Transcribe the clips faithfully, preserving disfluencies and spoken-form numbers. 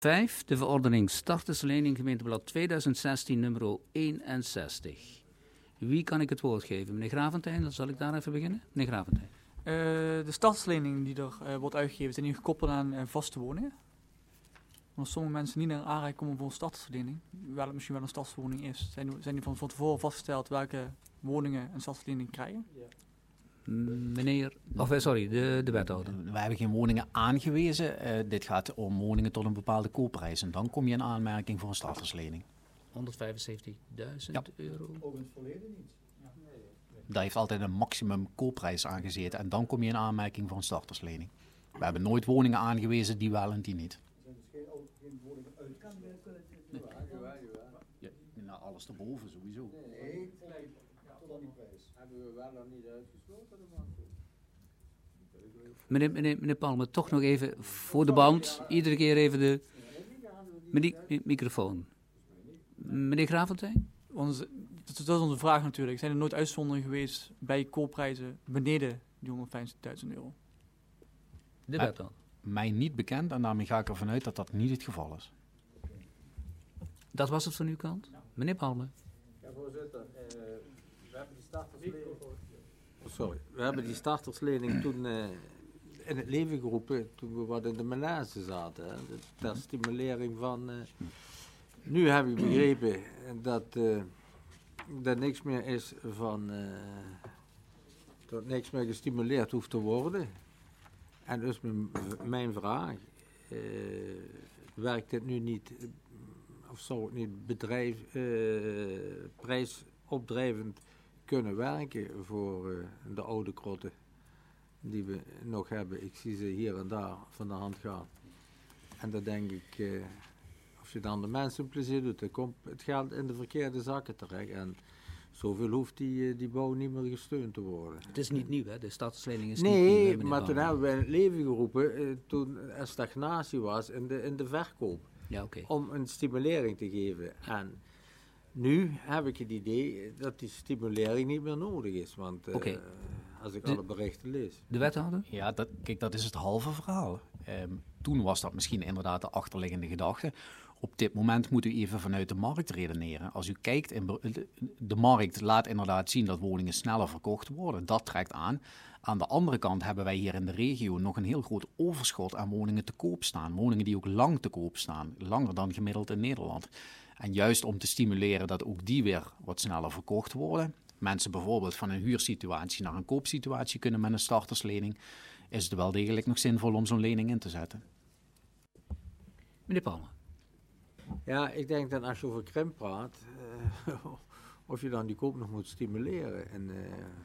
Vijf, de verordening starterslening gemeenteblad tweeduizend zestien nummer eenenzestig. Wie kan ik het woord geven? Meneer Graventijn, dan zal ik daar even beginnen. Meneer Graventijn. Uh, de starterslening die er uh, wordt uitgegeven, zijn die gekoppeld aan uh, vaste woningen? Omdat sommige mensen niet naar aanraking komen voor een starterslening, wel het misschien wel een starterswoning is. Zijn die, zijn die van, van tevoren vastgesteld welke woningen een starterslening krijgen? Ja. Meneer, of sorry, de, de wethouder. We hebben geen woningen aangewezen. Uh, dit gaat om woningen tot een bepaalde koopprijs. En dan kom je in aanmerking voor een starterslening. honderdvijfenzeventigduizend ja. euro. Ook in het verleden niet. Ja. Daar heeft altijd een maximum koopprijs aan gezeten. En dan kom je in aanmerking voor een starterslening. We hebben nooit woningen aangewezen, die wel en die niet. Er zijn dus geen, geen woningen uit. Kan je nee. Ja, nou, alles erboven sowieso. Nee, nee gelijk. Tot aan die prijs. Hebben we wel nog niet uitgesloten? Meneer, meneer, meneer Palmer, toch nog even voor de band. Iedere keer even de meneer, microfoon. Meneer Graventijn? Dat is onze vraag natuurlijk. Zijn er nooit uitzonderingen geweest bij koopprijzen beneden die honderdvijfenzestigduizend euro? De wet dan? Mij niet bekend en daarmee ga ik ervan uit dat dat niet het geval is. Dat was het van uw kant? Ja. Meneer Palmer? Ja, voorzitter. Uh, we hebben die starterslening... Sorry. We hebben die starterslening toen uh, in het leven geroepen toen we wat in de menage zaten. Hè, ter stimulering van... Uh, nu heb ik begrepen dat uh, er niks meer is van... Uh, dat niks meer gestimuleerd hoeft te worden. En dus mijn, mijn vraag... Uh, werkt dit nu niet... of zou het niet bedrijf, uh, prijsopdrijvend kunnen werken voor uh, de oude krotten die we nog hebben. Ik zie ze hier en daar van de hand gaan. En dan denk ik, uh, als je dan de mensen plezier doet, dan komt het geld in de verkeerde zakken terecht. En zoveel hoeft die, uh, die bouw niet meer gesteund te worden. Het is niet nieuw, hè? De starterslening is nee, niet nieuw. Nee, maar toen hebben we in het leven geroepen, uh, toen er stagnatie was in de, in de verkoop. Ja, okay. Om een stimulering te geven. En nu heb ik het idee dat die stimulering niet meer nodig is. Want uh, okay. als ik de, alle berichten lees. De wethouder? Ja, dat, kijk, dat is het halve verhaal. Um, toen was dat misschien inderdaad de achterliggende gedachte. Op dit moment moet u even vanuit de markt redeneren. Als u kijkt, in de, de markt laat inderdaad zien dat woningen sneller verkocht worden. Dat trekt aan. Aan de andere kant hebben wij hier in de regio nog een heel groot overschot aan woningen te koop staan. Woningen die ook lang te koop staan. Langer dan gemiddeld in Nederland. En juist om te stimuleren dat ook die weer wat sneller verkocht worden. Mensen bijvoorbeeld van een huursituatie naar een koopsituatie kunnen met een starterslening. Is het wel degelijk nog zinvol om zo'n lening in te zetten. Meneer Palmer. Ja, ik denk dat als je over krimp praat, uh, of je dan die koop nog moet stimuleren. En, uh,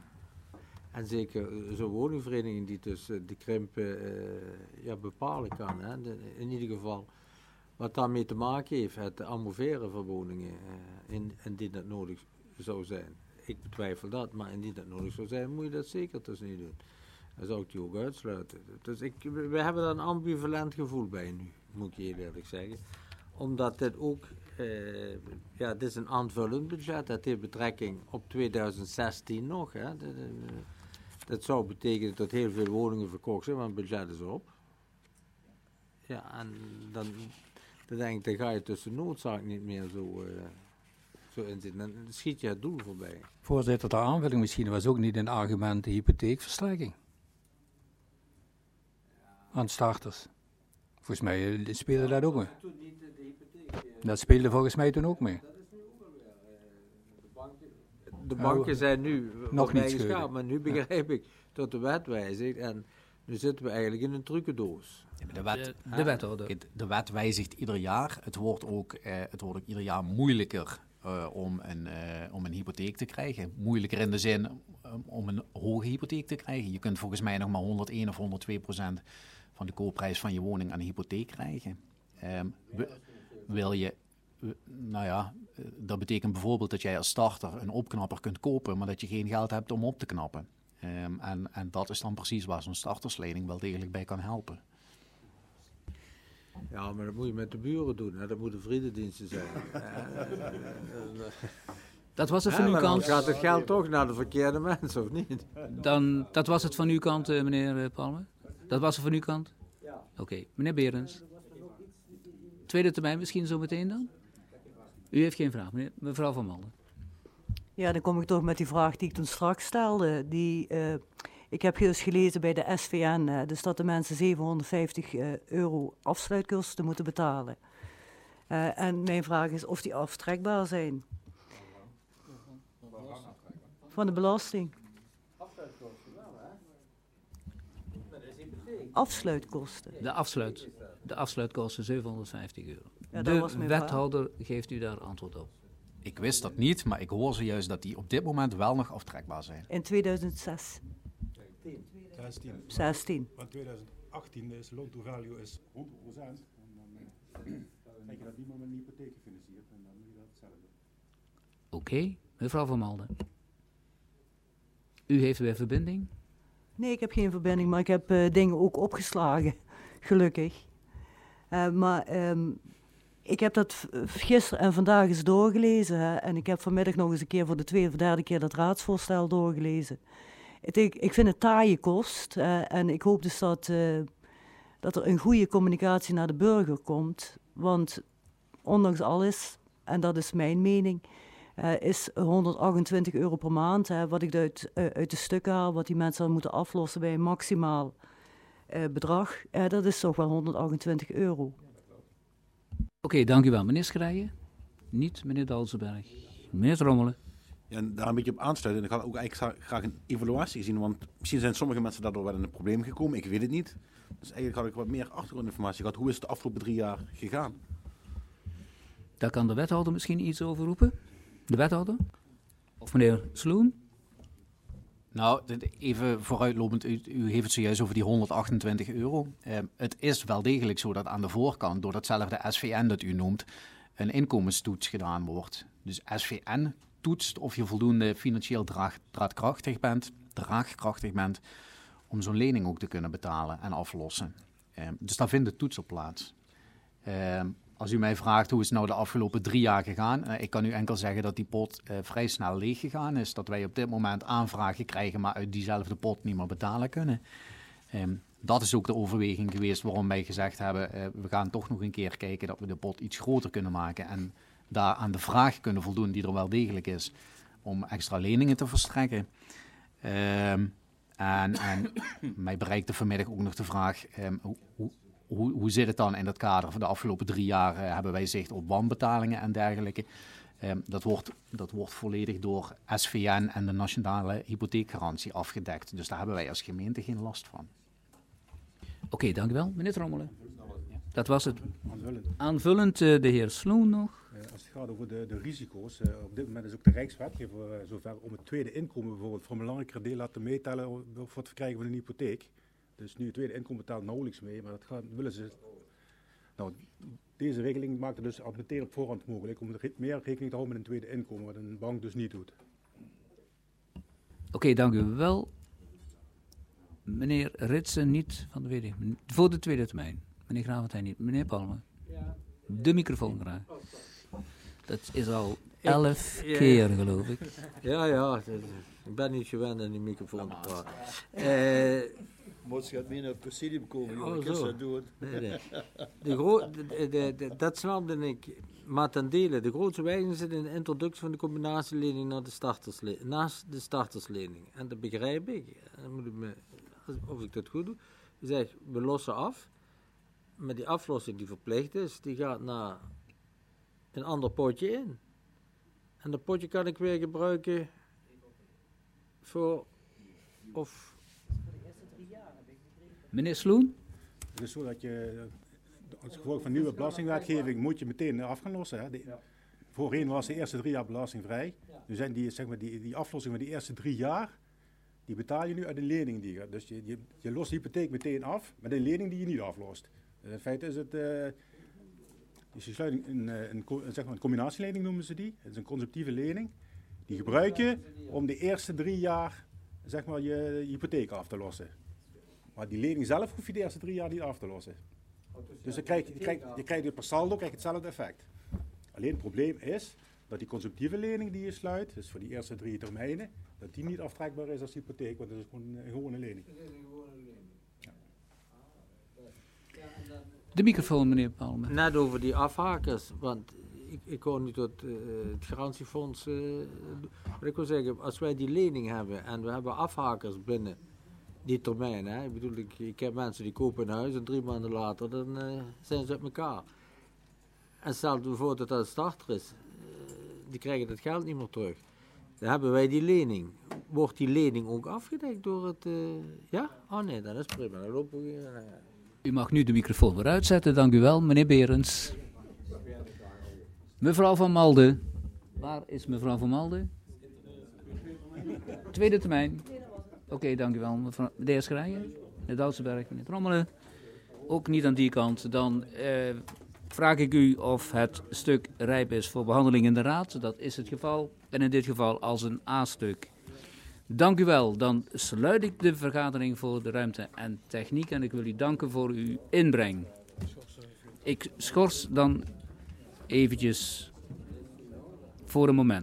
en zeker zo'n woningvereniging die dus uh, de krimp uh, ja, bepalen kan. Hè. De, in ieder geval wat daarmee te maken heeft, het amorveren van woningen, uh, in, indien dat nodig zou zijn. Ik betwijfel dat, maar indien dat nodig zou zijn, moet je dat zeker dus niet doen. Dan zou ik die ook uitsluiten. Dus ik, we hebben daar een ambivalent gevoel bij nu, moet ik je heel eerlijk zeggen. Omdat dit ook, uh, ja, dit is een aanvullend budget. Dat heeft betrekking op tweeduizend zestien nog. Hè. Dat, uh, dat zou betekenen dat heel veel woningen verkocht zijn, want het budget is op. Ja, en dan, dan denk ik, dan ga je tussen noodzaak niet meer zo, uh, zo in zitten. Dan schiet je het doel voorbij. Voorzitter, de aanvulling misschien was ook niet een argument de hypotheekverstrekking. Aan starters. Volgens mij speelde dat ook mee. Dat speelde volgens mij toen ook mee. Dat is nu ook alweer. De banken, de banken oh, zijn nu nog niet geschapen, maar nu begrijp ik dat de wet wijzigt en nu zitten we eigenlijk in een trucendoos. Ja, de, wet, de, de, wet, de wet wijzigt ieder jaar. Het wordt ook, uh, het wordt ook ieder jaar moeilijker uh, om, een, uh, om een hypotheek te krijgen. Moeilijker in de zin um, om een hoge hypotheek te krijgen. Je kunt volgens mij nog maar honderdéén of honderdtwee procent van de koopprijs van je woning aan een hypotheek krijgen. Um, wil je, nou ja, dat betekent bijvoorbeeld dat jij als starter een opknapper kunt kopen, maar dat je geen geld hebt om op te knappen. Um, en, en dat is dan precies waar zo'n starterslening wel degelijk bij kan helpen. Ja, maar dat moet je met de buren doen. Hè? Dat moeten vriendendiensten zijn. Dat was het van ja, uw kant. Dan gaat het geld toch naar de verkeerde mensen, of niet? Dan, dat was het van uw kant, meneer Palmer? Dat was het van uw kant? Ja. Oké, okay. Meneer Berends. Er was er nog iets, Tweede termijn misschien zo meteen dan? U heeft geen vraag, meneer, mevrouw Van Malden. Ja, dan kom ik toch met die vraag die ik toen straks stelde. Die, uh, ik heb dus gelezen bij de S V N, uh, dus dat de mensen zevenhonderdvijftig uh, euro afsluitkosten moeten betalen. Uh, en mijn vraag is of die aftrekbaar zijn. Van de belasting. Afsluitkosten. De afsluit. De afsluitkosten zevenhonderdvijftig euro. Ja, dat de was mijn wethouder vraag. Geeft u daar antwoord op. Ik wist dat niet, maar ik hoor zojuist dat die op dit moment wel nog aftrekbaar zijn. In tweeduizend zes. zestien. zestien. Want tweeduizend achttien is loan to value is honderd procent. En dan uh, denk je dat niemand met een hypotheek gefinancierd en dan moet je dat hetzelfde. Oké, okay, mevrouw Van Malden. U heeft weer verbinding? Nee, ik heb geen verbinding, maar ik heb uh, dingen ook opgeslagen, gelukkig. Uh, maar um, ik heb dat gisteren en vandaag eens doorgelezen. Hè, en ik heb vanmiddag nog eens een keer voor de tweede of derde keer dat raadsvoorstel doorgelezen. Het, ik, ik vind het taaie kost. Uh, en ik hoop dus dat, uh, dat er een goede communicatie naar de burger komt. Want ondanks alles, en dat is mijn mening, uh, is honderdachtentwintig euro per maand, hè, wat ik uit, uh, uit de stukken haal, wat die mensen dan moeten aflossen bij een maximaal uh, bedrag, uh, dat is toch wel honderdachtentwintig euro. Oké, okay, dank u wel. Meneer Schrijen? Niet, meneer Dalsenberg. Meneer Trommelen? Ja, en daar een beetje op aansluiten. En ik had ook eigenlijk graag een evaluatie gezien, want misschien zijn sommige mensen daardoor wel in een probleem gekomen. Ik weet het niet. Dus eigenlijk had ik wat meer achtergrondinformatie gehad. Hoe is het de afgelopen drie jaar gegaan? Daar kan de wethouder misschien iets over roepen. De wethouder? Of meneer Sloen? Nou, even vooruitlopend, u, u heeft het zojuist over die honderdachtentwintig euro. Uh, het is wel degelijk zo dat aan de voorkant, door datzelfde S V N dat u noemt, een inkomenstoets gedaan wordt. Dus S V N toetst of je voldoende financieel draag, draagkrachtig bent, draagkrachtig bent, om zo'n lening ook te kunnen betalen en aflossen. Uh, dus daar vindt de toets op plaats. Uh, Als u mij vraagt hoe is het nou de afgelopen drie jaar gegaan, uh, ik kan u enkel zeggen dat die pot uh, vrij snel leeg gegaan is. Dat wij op dit moment aanvragen krijgen, maar uit diezelfde pot niet meer betalen kunnen. Um, dat is ook de overweging geweest waarom wij gezegd hebben, uh, we gaan toch nog een keer kijken dat we de pot iets groter kunnen maken. En daar aan de vraag kunnen voldoen die er wel degelijk is om extra leningen te verstrekken. Um, en, en mij bereikte vanmiddag ook nog de vraag, um, hoe, hoe Hoe, hoe zit het dan in dat kader? Van de afgelopen drie jaar uh, hebben wij zicht op wanbetalingen en dergelijke. Um, dat, wordt, dat wordt volledig door S V N en de Nationale Hypotheekgarantie afgedekt. Dus daar hebben wij als gemeente geen last van. Oké, okay, dank u wel. Meneer Trommelen. Dat was het. Aanvullend. Aanvullend uh, de heer Sloen nog. Uh, als het gaat over de, de risico's, uh, op dit moment is ook de Rijkswetgever uh, zover om het tweede inkomen bijvoorbeeld voor een belangrijker deel laten meetellen voor het verkrijgen van een hypotheek. Dus nu het tweede inkomen betaalt nauwelijks mee, maar dat gaan, willen ze. Nou, deze regeling maakt het dus al meteen op voorhand mogelijk om er meer rekening te houden met een tweede inkomen, wat een bank dus niet doet. Oké, okay, dank u wel. Meneer Ritsen niet van de W D. Voor de tweede termijn. Meneer Graventijn niet. Meneer Palme. Ja. De microfoon graag. Dat is al elf ik, keer, ja, geloof ik. Ja, ja. Ik ben niet gewend aan die microfoon te praten. Uh, Moest je mee naar het presidium komen, oh, jongen, dat doen. Nee, nee. De gro- de, de, de, dat snapte ik, maar ten dele. De grootste wijziging zit in de introductie van de combinatielening naar de startersle- naast de starterslening. En dat begrijp ik. Dan moet ik me, of ik dat goed doe. Ik zeg, we lossen af. Maar die aflossing die verplicht is, die gaat naar een ander potje in. En dat potje kan ik weer gebruiken voor, of... Meneer Sloen? Het is zo dat je, als gevolg van nieuwe belastingwetgeving, moet je meteen af gaan lossen. Hè. De, ja. Voorheen was de eerste drie jaar belastingvrij. Ja. Nu zijn die, zeg maar, die, die aflossing van die eerste drie jaar, die betaal je nu uit de lening die je. Dus je, je, je lost de hypotheek meteen af met een lening die je niet aflost. Dus in feite is het, uh, dus je sluit een, een, een, zeg maar een combinatielening noemen ze die. Het is een conceptieve lening. Die gebruik je om de eerste drie jaar, zeg maar, je, je hypotheek af te lossen. Maar die lening zelf hoef je de eerste drie jaar niet af te lossen. Dus je krijgt, je krijgt, je krijgt per saldo krijg je hetzelfde effect. Alleen het probleem is dat die conceptieve lening die je sluit, dus voor die eerste drie termijnen, dat die niet aftrekbaar is als hypotheek, want dat is gewoon een gewone lening. Ja. De microfoon, meneer Palme. Net over die afhakers, want ik, ik hoor nu tot uh, het garantiefonds. Uh, wat ik wil zeggen, als wij die lening hebben en we hebben afhakers binnen die termijn, hè, ik bedoel, ik, ik heb mensen die kopen een huis en drie maanden later dan uh, zijn ze uit elkaar. En stel bijvoorbeeld dat dat een starter is, uh, die krijgen dat geld niet meer terug. Dan hebben wij die lening. Wordt die lening ook afgedekt door het... Uh, ja? Oh nee, dat is prima. Dan lopen we weer... Uh, U mag nu de microfoon weer uitzetten, dank u wel, meneer Berends. Mevrouw van Malden. Waar is mevrouw van Malden? Tweede termijn. Oké, okay, dank u wel. Mevrouw, de heer Schrijen, meneer Doutsenberg, meneer Trommelen. Ook niet aan die kant. Dan eh, vraag ik u of het stuk rijp is voor behandeling in de raad. Dat is het geval. En in dit geval als een A-stuk. Dank u wel. Dan sluit ik de vergadering voor de ruimte en techniek. En ik wil u danken voor uw inbreng. Ik schors dan eventjes voor een moment.